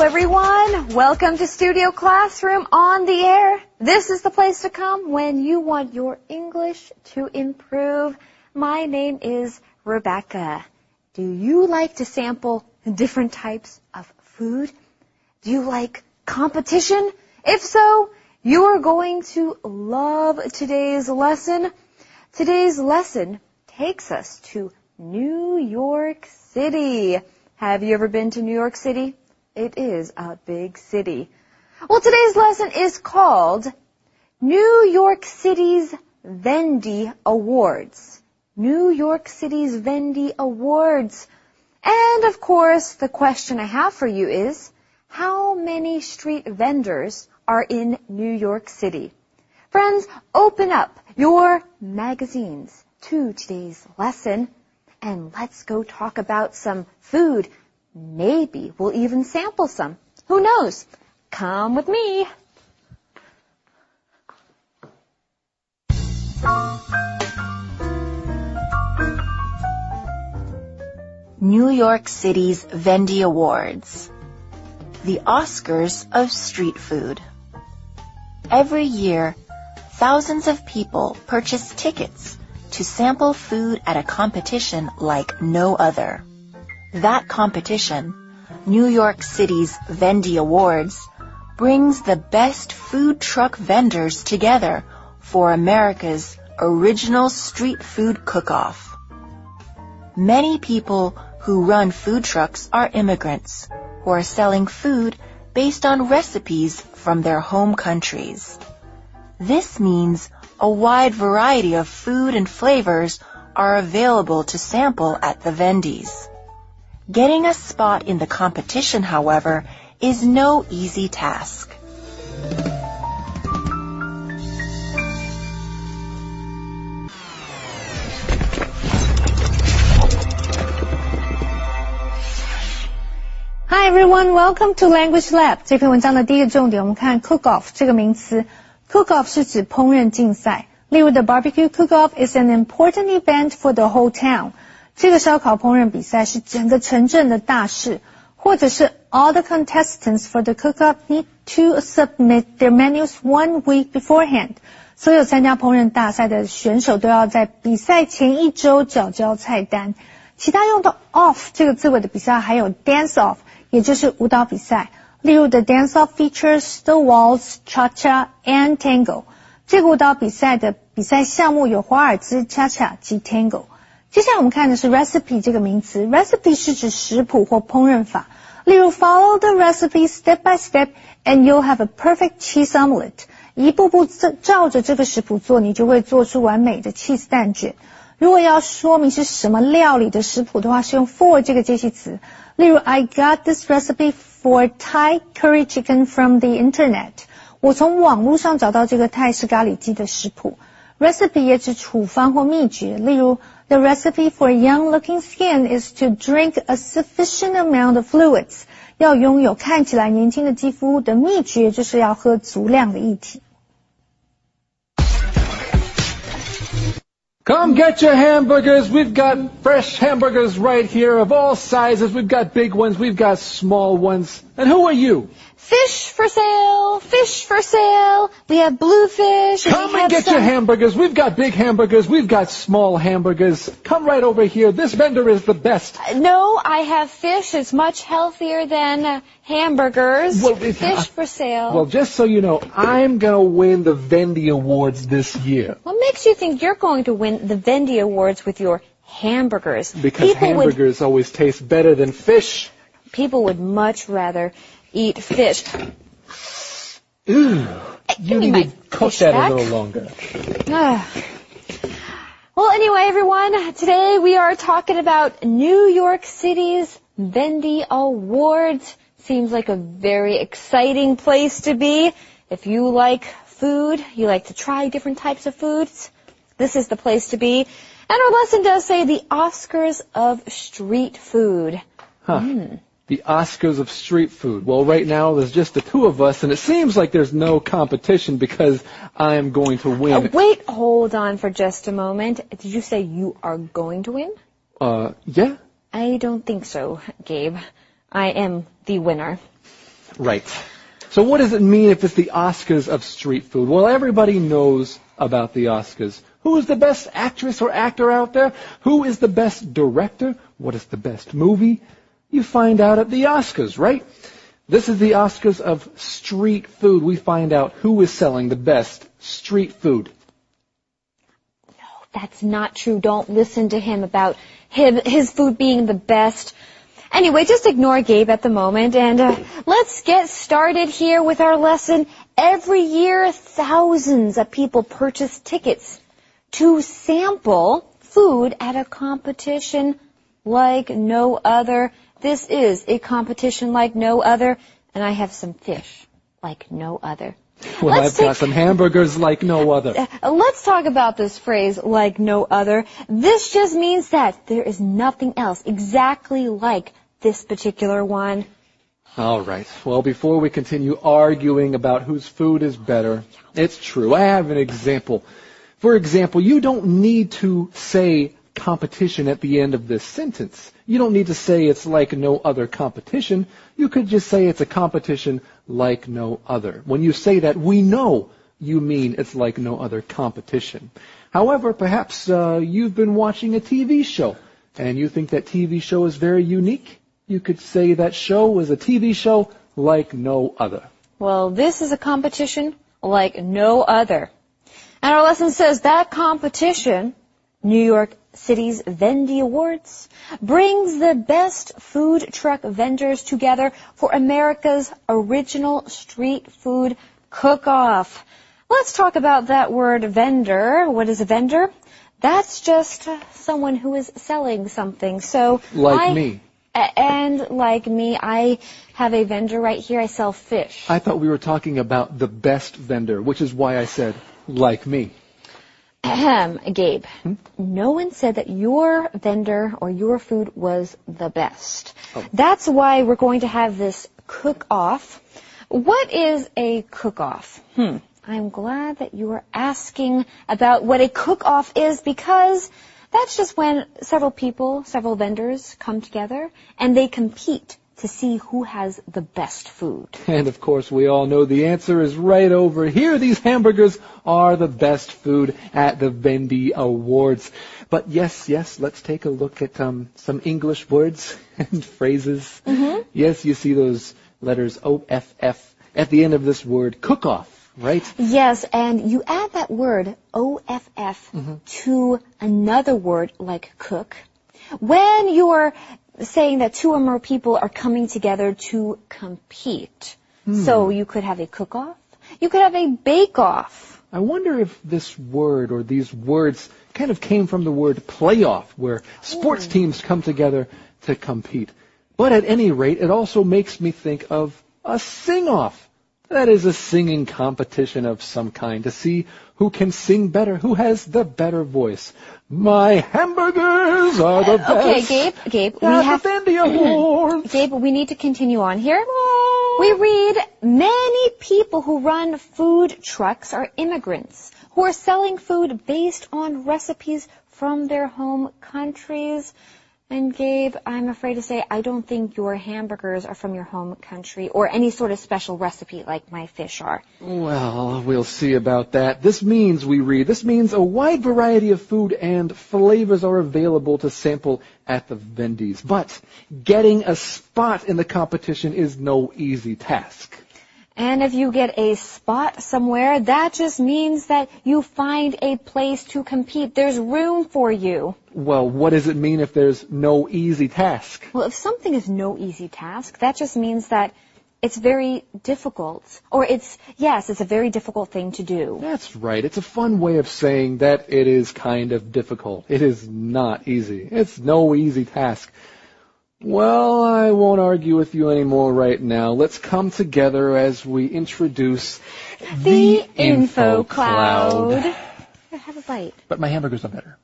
everyone. Welcome to Studio Classroom on the air. This is the place to come when you want your English to improve. My name is Rebecca. Do you like to sample different types of food? Do you like competition? If so, you are going to love today's lesson. Today's lesson takes us to New York City. Have you ever been to New York City? It is a big city. Well, today's lesson is called New York City's Vendy Awards. New York City's Vendy Awards. And, of course, the question I have for you is, how many street vendors are in New York City? Friends, open up your magazines to today's lesson, and let's go talk about some food. Maybe we'll even sample some. Who knows? Come with me. New York City's Vendy Awards. The Oscars of street food. Every year, thousands of people purchase tickets to sample food at a competition like no other. That competition, New York City's Vendy Awards, brings the best food truck vendors together for America's original street food cook-off. Many people who run food trucks are immigrants who are selling food based on recipes from their home countries. This means a wide variety of food and flavors are available to sample at the Vendys. Getting a spot in the competition, however, is no easy task. Hi everyone, welcome to Language Lab. 这篇文章的第一个重点，我们看 cook-off 这个名词。Cook-off 是指烹饪竞赛。例如 the barbecue cook-off is an important event for the whole town. 这个烧烤烹饪比赛是整个城镇的大事。或者是 all the contestants for the cook-off need to submit their menus 1 week beforehand. 所有参加烹饪大赛的选手都要在比赛前1周缴交菜单。其他用到 off 这个字尾的比赛还有 dance-off， 也就是舞蹈比赛。例如 the dance-off features the waltz, cha-cha and tango. 这个舞蹈比赛的比赛项目有华尔兹、cha-cha 及 tango。接下来我们看的是 recipe 这个名词。recipe 是指食谱或烹饪法。例如 follow the recipe step by step and you'll have a perfect cheese omelette. 一步步照着这个食谱做，你就会做出完美的 cheese 蛋卷。如果要说明是什么料理的食谱的话，是用 for 这个介系词。例如 I got this recipe for Thai curry chicken from the internet. 我从网络上找到这个泰式咖喱鸡的食谱。recipe 也指处方或秘诀。例如 The recipe for young-looking skin is to drink a sufficient amount of fluids. 要拥有看起来年轻的肌肤的秘诀就是要喝足量的液体。 Come get your hamburgers. We've got fresh hamburgers right here of all sizes. We've got big ones. We've got small ones. And who are you? Fish for sale, fish for sale. We have bluefish. Come and get your hamburgers. We've got big hamburgers. We've got small hamburgers. Come right over here. This vendor is the best. No, I have fish. It's much healthier than hamburgers. Well, fish for sale. Well, just so you know, I'm going to win the Vendy Awards this year. What makes you think you're going to win the Vendy Awards with your hamburgers? Because hamburgers always taste better than fish. People would much rather eat fish. Ooh, you need to cook that a little longer. Well, anyway, everyone, today we are talking about New York City's Vendy Awards. Seems like a very exciting place to be. If you like food, you like to try different types of foods, this is the place to be. And our lesson does say the Oscars of street food. The Oscars of street food. Well, right now there's just the two of us, and it seems like there's no competition because I am going to win. Wait, hold on for just a moment. Did you say you are going to win? Yeah. I don't think so, Gabe. I am the winner. Right. So what does it mean if it's the Oscars of street food? Well, everybody knows about the Oscars. Who is the best actress or actor out there? Who is the best director? What is the best movie? You find out at the Oscars, right? This is the Oscars of street food. We find out who is selling the best street food. No, that's not true. Don't listen to him about his food being the best. Anyway, just ignore Gabe at the moment, and let's get started here with our lesson. Every year, thousands of people purchase tickets to sample food at a competition like no other. This is a competition like no other, and I have some fish like no other. Well, I've got some hamburgers like no other. Let's talk about this phrase, like no other. This just means that there is nothing else exactly like this particular one. All right. Well, before we continue arguing about whose food is better, it's true. I have an example. For example, you don't need to say competition at the end of this sentence. You don't need to say it's like no other competition. You could just say it's a competition like no other. When you say that, we know you mean it's like no other competition. However, perhaps you've been watching a TV show and you think that TV show is very unique. You could say that show is a TV show like no other. Well, this is a competition like no other. And our lesson says that competition, New York City's Vendy Awards, brings the best food truck vendors together for America's original street food cook-off. Let's talk about that word vendor. What is a vendor? That's just someone who is selling something. So like me. And like me, I have a vendor right here. I sell fish. I thought we were talking about the best vendor, which is why I said like me. Gabe, no one said that your vendor or your food was the best. Oh. That's why we're going to have this cook-off. What is a cook-off? I'm glad that you are asking about what a cook-off is, because that's just when several vendors come together and they compete to see who has the best food. And of course, we all know the answer is right over here. These hamburgers are the best food at the Vendy Awards. But yes, let's take a look at some English words and phrases. Yes, you see those letters O-F-F at the end of this word, cook-off, right? Yes, and you add that word, O-F-F, to another word like cook. When you're saying that two or more people are coming together to compete. So you could have a cook-off. You could have a bake-off. I wonder if this word or these words kind of came from the word playoff, where sports teams come together to compete. But at any rate, it also makes me think of a sing-off. That is a singing competition of some kind to see who can sing better, who has the better voice. My hamburgers are the best. Okay, Gabe, we have the Vendy Awards. Gabe, we need to continue on here. We read, many people who run food trucks are immigrants who are selling food based on recipes from their home countries. And Gabe, I'm afraid to say I don't think your hamburgers are from your home country or any sort of special recipe like my fish are. Well, we'll see about that. This means a wide variety of food and flavors are available to sample at the Vendy's. But getting a spot in the competition is no easy task. And if you get a spot somewhere, that just means that you find a place to compete. There's room for you. Well, what does it mean if there's no easy task? Well, if something is no easy task, that just means that it's very difficult. Or it's a very difficult thing to do. That's right. It's a fun way of saying that it is kind of difficult. It is not easy. It's no easy task. Well, I won't argue with you anymore right now. Let's come together as we introduce the Info Cloud. Here, have a bite. But my hamburgers are better.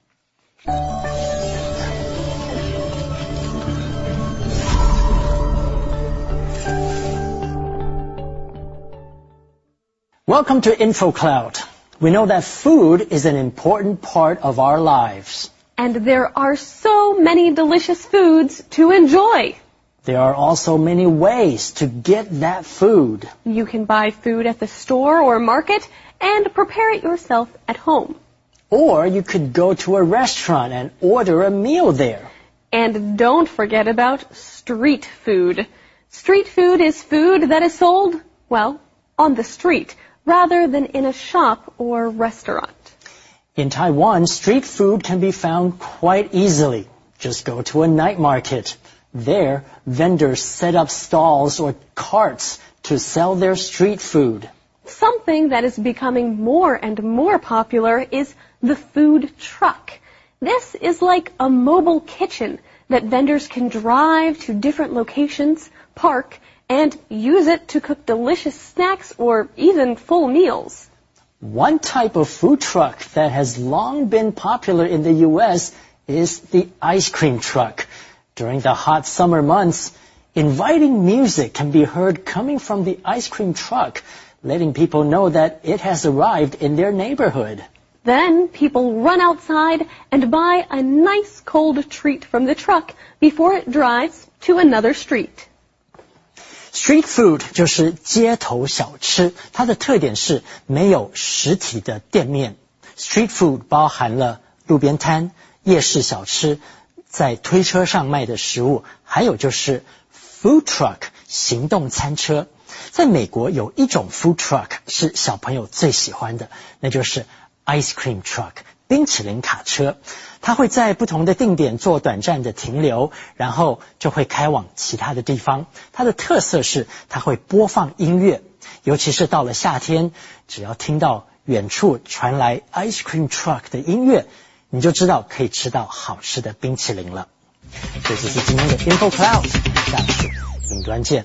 Welcome to Info Cloud. We know that food is an important part of our lives. And there are so many delicious foods to enjoy. There are also many ways to get that food. You can buy food at the store or market and prepare it yourself at home. Or you could go to a restaurant and order a meal there. And don't forget about street food. Street food is food that is sold, well, on the street, rather than in a shop or restaurant. In Taiwan, street food can be found quite easily. Just go to a night market. There, vendors set up stalls or carts to sell their street food. Something that is becoming more and more popular is the food truck. This is like a mobile kitchen that vendors can drive to different locations, park, and use it to cook delicious snacks or even full meals. One type of food truck that has long been popular in the U.S. is the ice cream truck. During the hot summer months, inviting music can be heard coming from the ice cream truck, letting people know that it has arrived in their neighborhood. Then people run outside and buy a nice cold treat from the truck before it drives to another street. Street food 就是街头小吃，它的特点是没有实体的店面。Street food 包含了路边摊、夜市小吃，在推车上卖的食物，还有就是 food truck 行动餐车。在美国有一种 food truck 是小朋友最喜欢的，那就是 ice cream truck 冰淇淋卡车。它会在不同的定点做短暂的停留，然后就会开往其他的地方。它的特色是它会播放音乐，尤其是到了夏天，只要听到远处传来 ice cream truck 的音乐，你就知道可以吃到好吃的冰淇淋了。这就是今天的 Info Cloud， 下次云端见。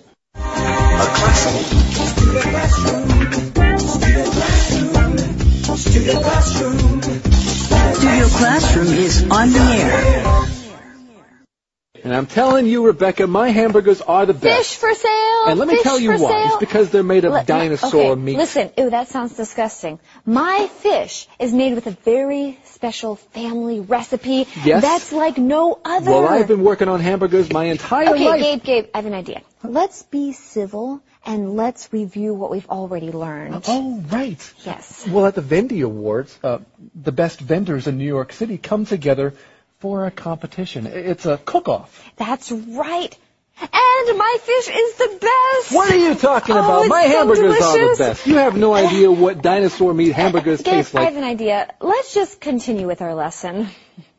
Studio Classroom is on the air. And I'm telling you, Rebecca, my hamburgers are the best. Fish for sale. And let me tell you why. Sale. It's because they're made of dinosaur meat. Listen, ew, that sounds disgusting. My fish is made with a very special family recipe. Yes? That's like no other. Well, I've been working on hamburgers my entire life. Okay, Gabe, I have an idea. Let's be civil and let's review what we've already learned. Oh, right. Yes. Well, at the Vendy Awards, the best vendors in New York City come together for a competition. It's a cook-off. That's right. And my fish is the best. What are you talking about? It's My hamburgers so are the best. You have no idea what dinosaur meat hamburgers taste like. I have an idea. Let's just continue with our lesson.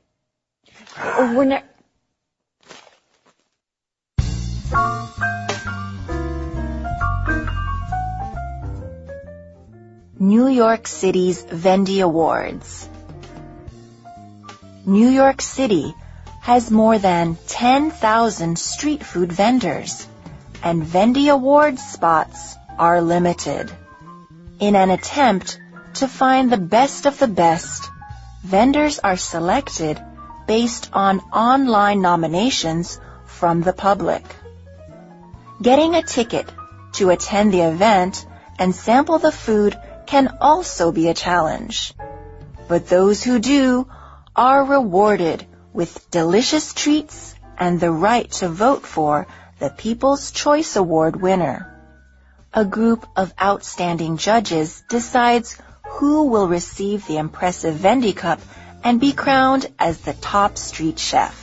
New York City's Vendy Awards. New York City has more than 10,000 street food vendors, and Vendy Awards spots are limited. In an attempt to find the best of the best, vendors are selected based on online nominations from the public. Getting a ticket to attend the event and sample the food can also be a challenge. But those who do are rewarded with delicious treats and the right to vote for the People's Choice Award winner. A group of outstanding judges decides who will receive the impressive Vendy Cup and be crowned as the top street chef.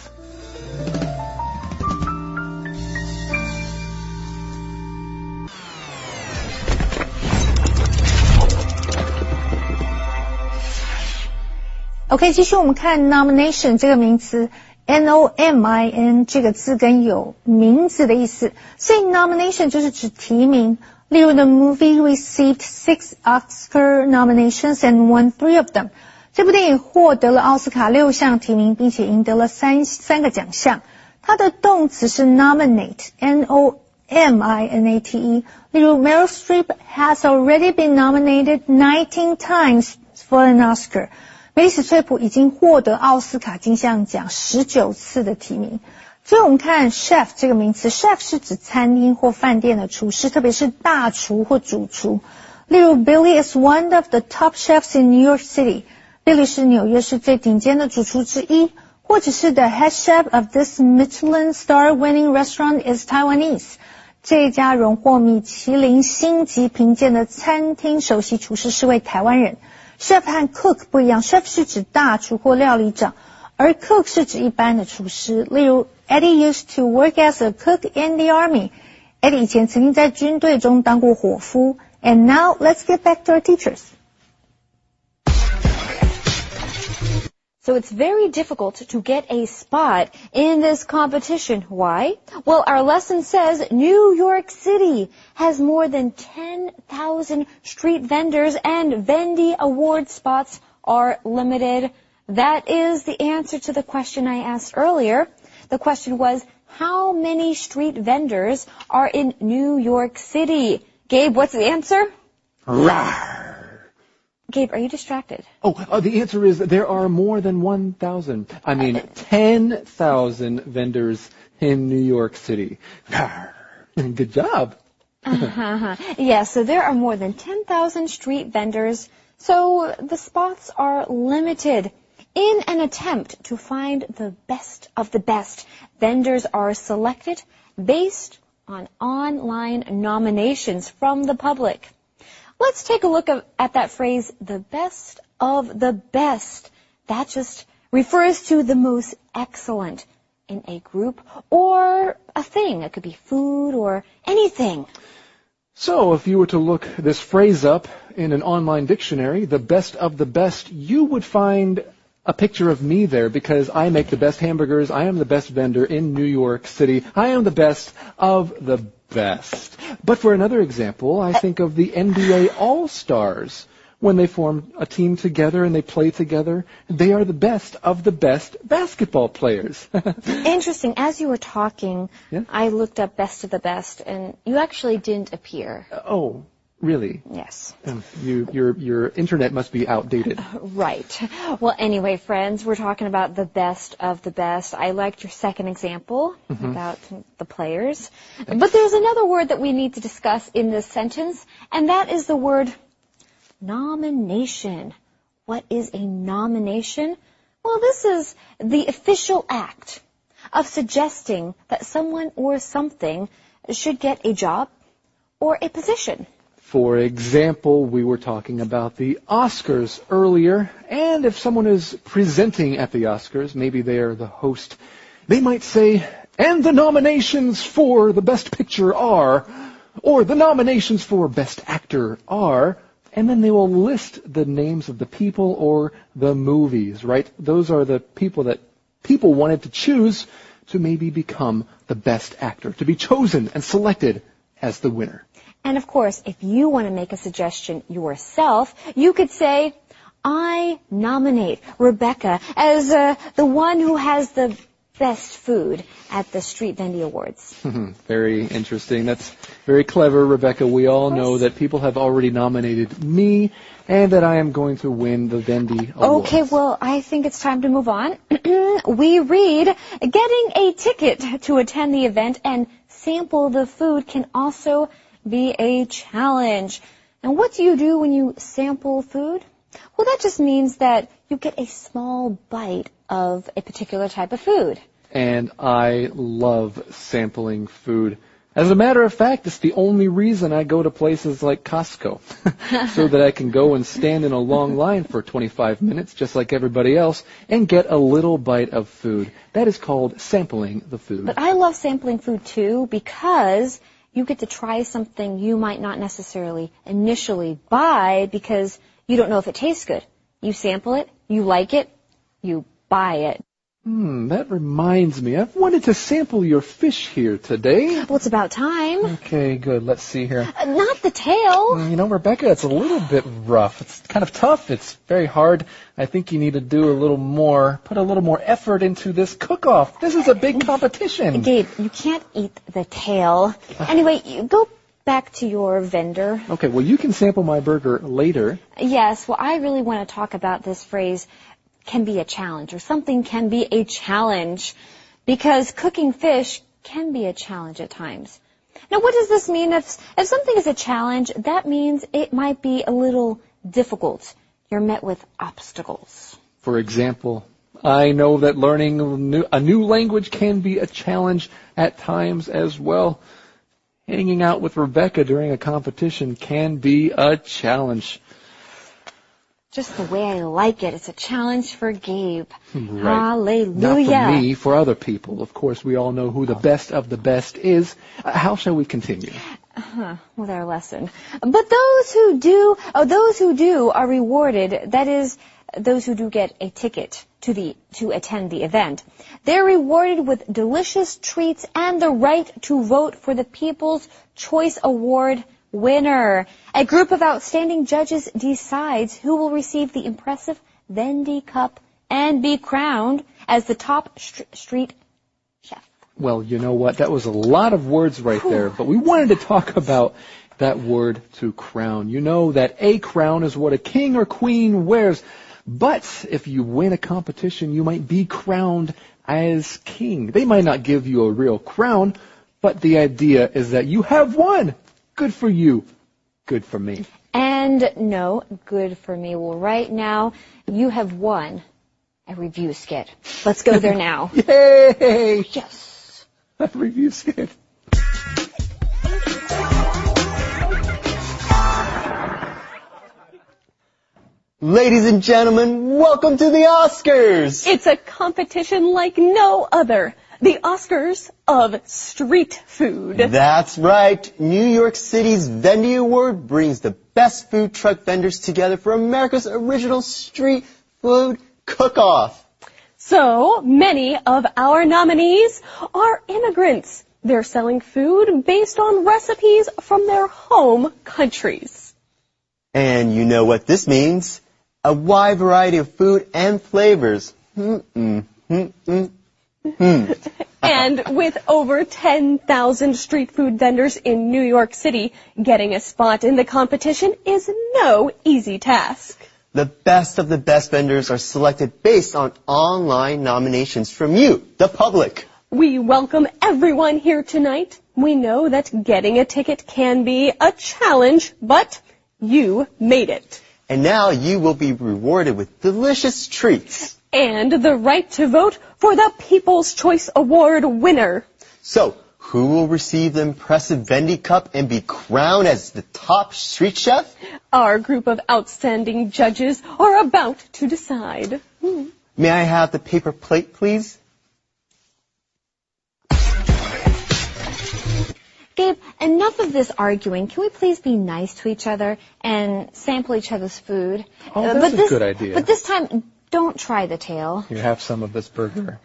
OK， 继续我们看 nomination 这个名词 ，N-O-M-I-N 这个字根有名字的意思，所以 nomination 就是指提名。例如 The movie received 6 Oscar nominations and won 3 of them。这部电影获得了奥斯卡6项提名，并且赢得了三个奖项。它的动词是 nominate， N-O-M-I-N-A-T-E。例如 Meryl Streep has already been nominated 19 times for an Oscar。梅丽史翠普已经获得奥斯卡金像奖19次的提名。最后我们看 chef 这个名词 ，chef 是指餐厅或饭店的厨师，特别是大厨或主厨。例如 Billy is one of the top chefs in New York City。Billy 是纽约市最顶尖的主厨之一。 或者是 The head chef of this Michelin star-winning restaurant is Taiwanese. 这家荣获米其林星级评鉴的餐厅首席厨师是位台湾人。Chef 和 cook 不一样 ，chef 是指大厨或料理长，而 cook 是指一般的厨师。例如 Eddie used to work as a cook in the army. Eddie 以前曾经在军队中当过伙夫。And now let's get back to our teachers. So it's very difficult to get a spot in this competition. Why? Well, our lesson says New York City has more than 10,000 street vendors and Vendy Award spots are limited. That is the answer to the question I asked earlier. The question was, how many street vendors are in New York City? Gabe, what's the answer? Rawr. Gabe, are you distracted? The answer is there are more than 10,000 vendors in New York City. Good job. Yeah, so there are more than 10,000 street vendors, so the spots are limited. In an attempt to find the best of the best, vendors are selected based on online nominations from the public. Let's take a look at that phrase, the best of the best. That just refers to the most excellent in a group or a thing. It could be food or anything. So if you were to look this phrase up in an online dictionary, the best of the best, you would find a picture of me there because I make the best hamburgers. I am the best vendor in New York City. I am the best of the best. But for another example, I think of the NBA All-Stars. When they form a team together and they play together, they are the best of the best basketball players. Interesting. As you were talking, Yeah? I looked up best of the best, and you actually didn't appear. Oh, really? Yes. Your internet must be outdated. Right. Well, anyway, friends, we're talking about the best of the best. I liked your second example about the players. But there's another word that we need to discuss in this sentence, and that is the word nomination. What is a nomination? Well, this is the official act of suggesting that someone or something should get a job or a position. For example, we were talking about the Oscars earlier, and if someone is presenting at the Oscars, maybe they are the host, they might say, and the nominations for the Best Picture are, or the nominations for Best Actor are, and then they will list the names of the people or the movies, right? Those are the people that people wanted to choose to maybe become the best actor, to be chosen and selected as the winner. And of course, if you want to make a suggestion yourself, you could say, I nominate Rebecca as the one who has the best food at the Street Vendy Awards. Very interesting. That's very clever, Rebecca. We all know that people have already nominated me and that I am going to win the Vendy Awards. Okay, well, I think it's time to move on. We read, getting a ticket to attend the event and sample the food can also be a challenge. And what do you do when you sample food? Well, that just means that you get a small bite of a particular type of food. And I love sampling food. As a matter of fact, it's the only reason I go to places like Costco, so that I can go and stand in a long line for 25 minutes, just like everybody else, and get a little bite of food. That is called sampling the food. But I love sampling food, too, because you get to try something you might not necessarily initially buy because you don't know if it tastes good. You sample it, you like it, you buy it. That reminds me. I've wanted to sample your fish here today. Well, it's about time. Okay, good. Let's see here. Not the tail. You know, Rebecca, it's a little bit rough. It's kind of tough. It's very hard. I think you need to do a little more, put a little more effort into this cook-off. This is a big competition. Gabe, you can't eat the tail. Anyway, you go back to your vendor. Okay, well, you can sample my burger later. Yes, well, I really want to talk about this phrase, can be a challenge, or something can be a challenge, because cooking fish can be a challenge at times. Now, what does this mean? If something is a challenge, that means it might be a little difficult. You're met with obstacles. For example, I know that learning a new language can be a challenge at times as well. Hanging out with Rebecca during a competition can be a challenge. Just the way I like it. It's a challenge for Gabe. Right. Hallelujah. Not for me, for other people. Of course, we all know who the best of the best is. How shall we continue? With our lesson. But those who do are rewarded. That is, those who do get a ticket to attend the event. They're rewarded with delicious treats and the right to vote for the People's Choice Award winner. A group of outstanding judges decides who will receive the impressive Vendy Cup and be crowned as the top street chef. Well, you know what? That was a lot of words right there, but we wanted to talk about that word to crown. You know that a crown is what a king or queen wears, but if you win a competition, you might be crowned as king. They might not give you a real crown, but the idea is that you have won. Good for you. Good for me. And no, good for me. Well, right now, you have won a review skit. Let's go there now. Yay! Yes. A review skit. Ladies and gentlemen, welcome to the Oscars! It's a competition like no other. The Oscars of street food. That's right. New York City's Vendy Award brings the best food truck vendors together for America's original street food cook-off. So many of our nominees are immigrants. They're selling food based on recipes from their home countries. And you know what this means. A wide variety of food and flavors. And with over 10,000 street food vendors in New York City, getting a spot in the competition is no easy task. The best of the best vendors are selected based on online nominations from you, the public. We welcome everyone here tonight. We know that getting a ticket can be a challenge, but you made it. And now you will be rewarded with delicious treats. And the right to vote for the People's Choice Award winner. So, who will receive the impressive Vendy Cup and be crowned as the top street chef? Our group of outstanding judges are about to decide. May I have the paper plate, please? Gabe, enough of this arguing. Can we please be nice to each other and sample each other's food? Oh, that's a good idea. But this time, don't try the tail. Here, have some of this burger.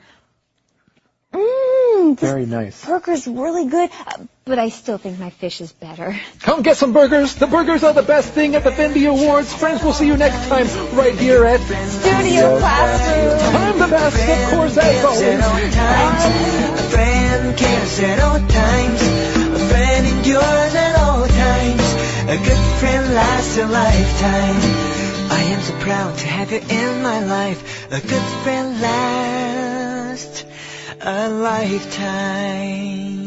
This Very nice. burger's really good, but I still think my fish is better. Come get some burgers. The burgers are the best thing at the Vendy Awards. Friends, we'll see you next time right here at Studio Classroom. I'm the best, of course, as always. A friend cares at all times. A friend endures at all times. A good friend lasts a lifetime. I am so proud to have you in my life. A good friend lasts a lifetime.